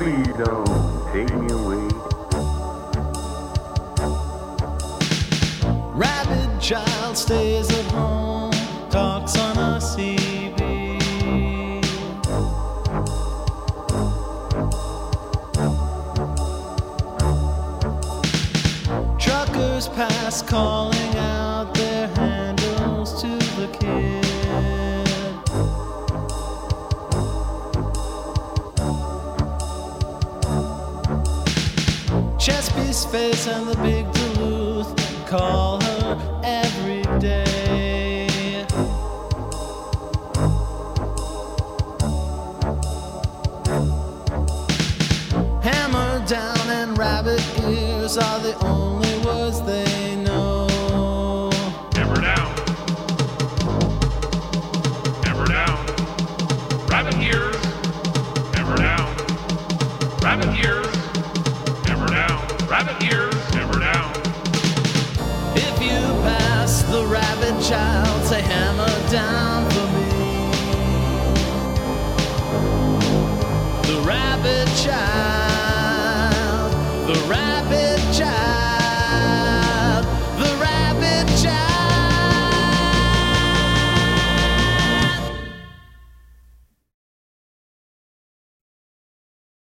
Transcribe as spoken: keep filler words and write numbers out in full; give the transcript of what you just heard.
Please don't take me away. Rabid child stays at home, talks on a C B. Truckers pass calling out their handles to the kid. Chesapeake's face and the big Duluth call her every day. Hammer down and rabbit ears are the only words they know. Hammer down. Hammer down. Rabbit ears. Hammer down. Rabbit ears. Hammer down. Rabbit ears. Hammer down. If you pass the rabbit child, say hammer down for me. The rabbit child, the rabbit